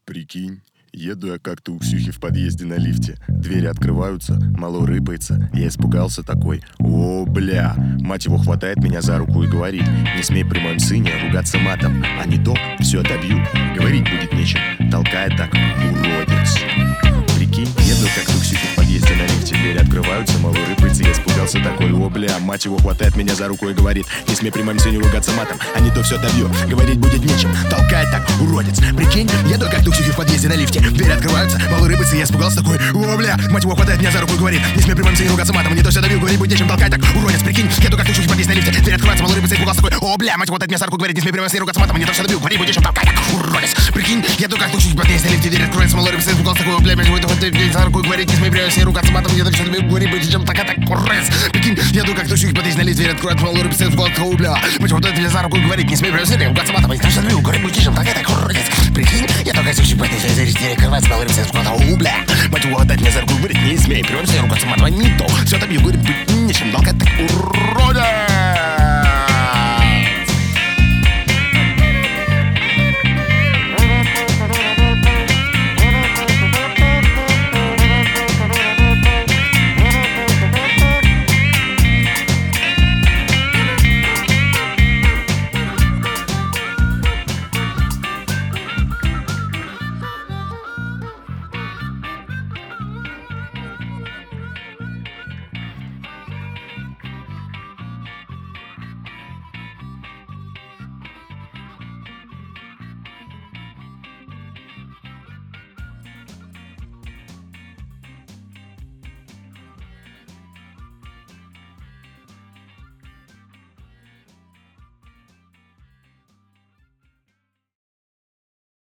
Прикинь, еду я как-то у Ксюхи в подъезде на лифте. Двери открываются, мало рыпается. Я испугался такой: о, бля. Мать его хватает меня за руку и говорит: не смей при моем сыне ругаться матом, а не то все добью, говорить будет нечем. Толкает так: уродец. Прикинь, еду как-то у Ксюхи в подъезде на лифте. Двери открываются, мало рыпается. Я испугался такой: о, бля. Мать его хватает меня за руку и говорит: не смей при моем сыне ругаться матом, а не то все добью, говорить будет нечем. Толкает так: уродец. Прикинь, еду как-то у Ксюхи в подъезде на лифте. Двери открываются, мало рыпается. Я испугался такой: о, бля. Мать его хватает меня за руку и говорит: не смей при моем сыне ругаться матом, а не то все добью, говорить будет нечем. Толкает так: уродец. Прикинь, еду как-то у Ксюхи в подъезде на лифте. Двери открываются, мало рыпается. Я испугался такой: о, бля. Мать его хватает меня за руку и говорит: не смей при моем сыне ругаться матом, а не то все добью, говорить будет нечем. Толкает так: уродец. Прикинь, еду как-то у Ксюхи в подъезде на лифте. Двери открываются, мало рыпается. Я испугался такой: о, бля. Мать его хватает меня за руку и говорит: не смей при моем сыне ругаться матом, а не то все добью, говорить будет нечем. Толкает так: уродец. Прикинь, еду как-то у Ксюхи в подъезде на лифте. Двери открываются, мало рыпается. Я испугался такой: о, бля. Мать его хватает меня за руку и говорит: не смей при моем сыне ругаться матом, а не то все добью, говорить будет нечем. Толкает так: уродец. Прикинь, еду как-то у Ксюхи в подъезде на лифте. Двери открываются, мало рыпается. Я испугался такой: о, бля. Мать его хватает меня за руку и говорит: не смей при моем сыне ругаться матом, а не то все добью, говорить будет нечем. Толкает так: уродец.